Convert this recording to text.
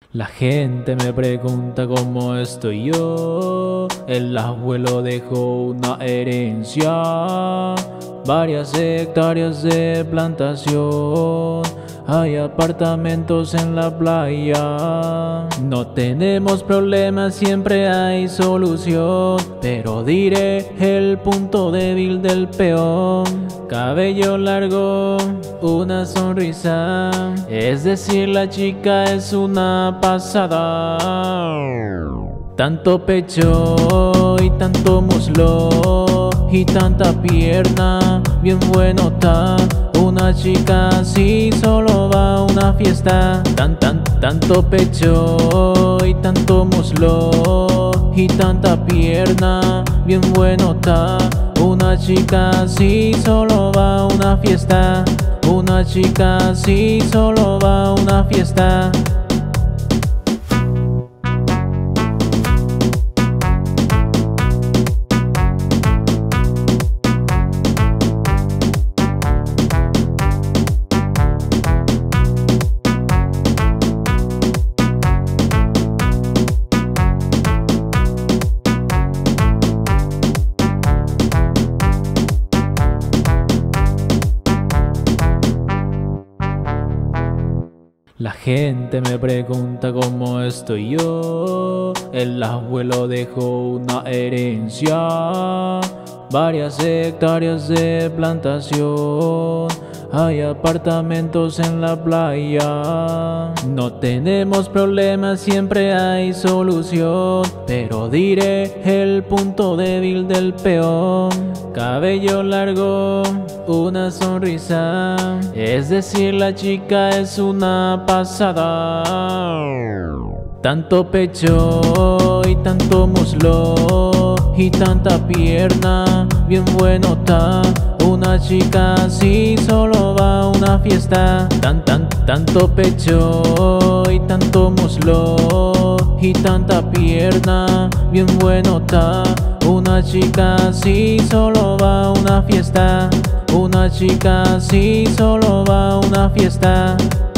La gente me pregunta cómo estoy yo. El abuelo dejó una herencia, varias hectáreas de plantación, hay apartamentos en la playa. No tenemos problemas, siempre hay solución, pero diré el punto débil del peón. Cabello largo, una sonrisa, es decir, la chica es una pasada. Tanto pecho y tanto muslo y tanta pierna, bien buenota. Una chica así solo va a una fiesta. Tanto pecho y tanto muslo y tanta pierna, bien buenota. Una chica así solo va a una fiesta. Una chica así solo va a una fiesta. La gente me pregunta cómo estoy yo. El abuelo dejó una herencia, varias hectáreas de plantación, hay apartamentos en la playa. No tenemos problemas, siempre hay solución, pero diré el punto débil del peón. Cabello largo, una sonrisa, es decir, la chica es una pasada. Tanto pecho y tanto muslo y tanta pierna, bien buenota. Una chica así solo va a una fiesta. Tanto pecho y tanto muslo y tanta pierna, bien buenota. Una chica así solo va a una fiesta. Una chica así solo va a una fiesta.